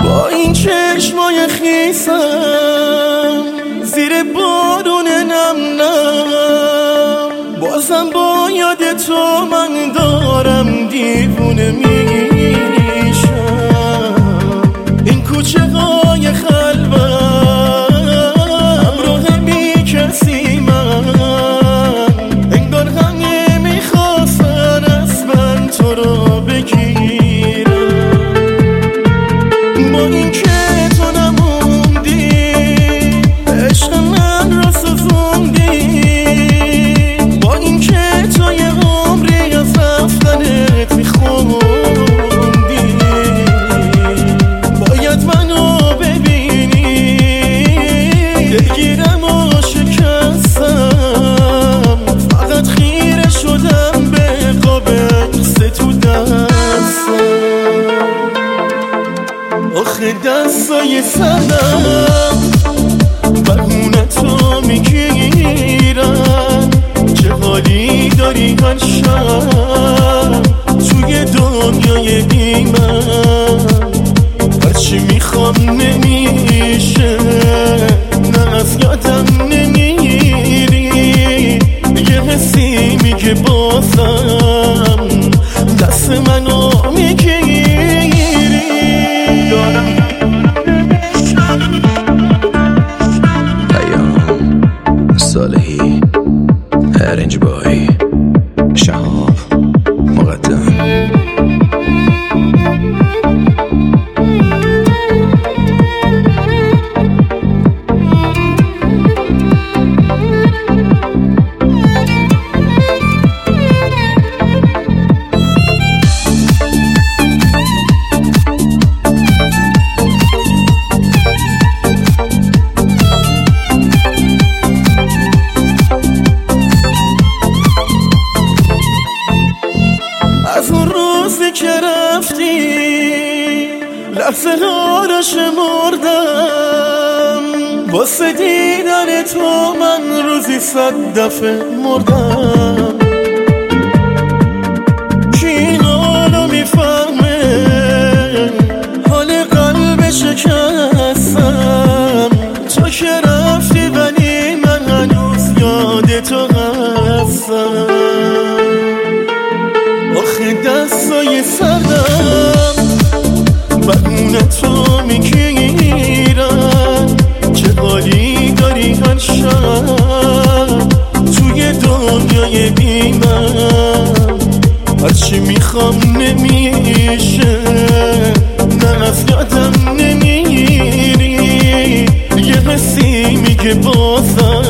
با این چشمای خیسم زیر بارون نم نم، بازم با یاد تو من دارم دیوونه میشم. این کوچه های خلوت همراه بی کسی من، انگار همه میخواستن از من تو رو بگیرم. با این که تو نموندی عشق من را سوزوندی، با این که تو یه عمری از رفتنت میخوندی، باید منو ببینی دلگیرم و شکستم، فقط خیره شدم به قاب عکس تو دستم. آخه دستای سردم بهونتو میگیرن، چه حالی داری هر شب توی دنیای بی من. هرچی میخوام نمیشه، نه از یادم نمیری، یه حسی میگه بازم دست منو میگیری. پیام صالحی، ارنج بای، شهاب مقدم. از اون روزی که رفتی لحظه ها را شمردم، واسه دیدن تو من روزی 100 دفعه مردم. کی این حالو میفهمه، حال قلب شکستم، تو که رفتی ولی من هنوز یاد تو هستم. آخه دستای سردم بهونتو میگیرن، چه حالی داری هر شب توی دنیای بی من. هرچی میخوام نمیشه، نه از یادم نمیری، یه حسی میگه بازم